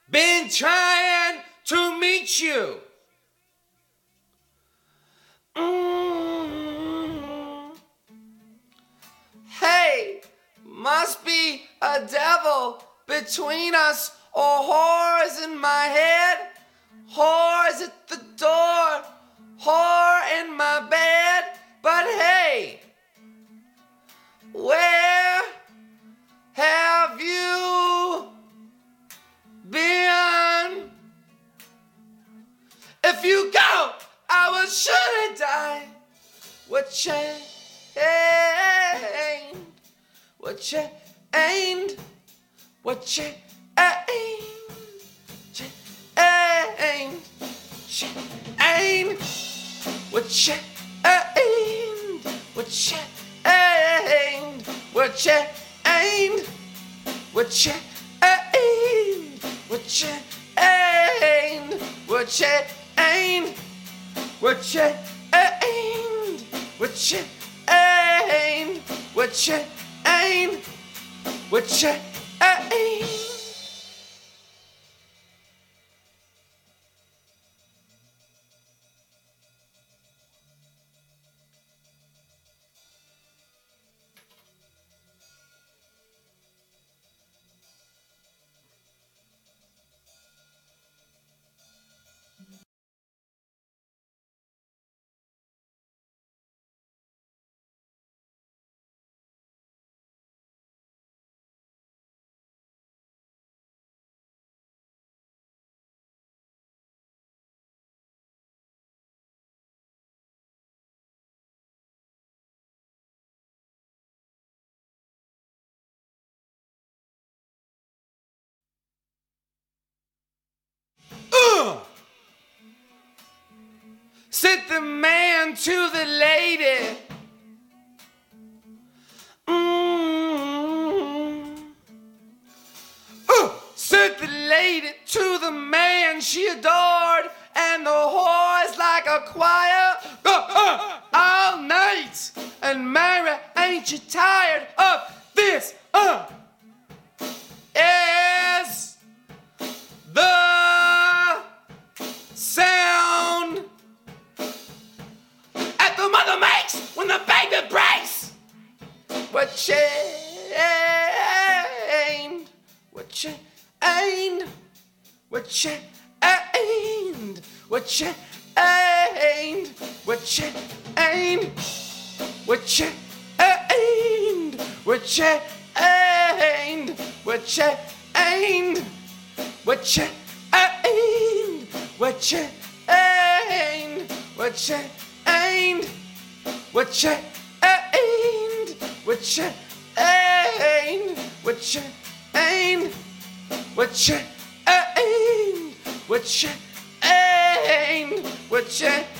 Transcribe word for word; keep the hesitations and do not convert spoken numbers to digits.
been trying to meet you. Mm. Hey, must be a devil between us, or whores in my head, whores at the door, whore in my bed. But hey, where have you been? If you go, I will surely die. What chained? What chained? What chained? Chained? Chained? What chained? What chained? What chained? What chained? What chained? What chained? What chained? What chained? What chained? What chained? Uh! Said the man to the lady. Mm. Uh! Said the lady to the man she adored, and the whore is like a choir uh, uh, all night. And Mary, ain't you tired of this? Uh, is the sound that the mother makes when the baby breaks. What chained? What chained? What chained? What chained? What chained? What chained? What chained? What chained? What chained? What chained? What chained? What chained? What chained? What chained? What chained? What chained? What chained?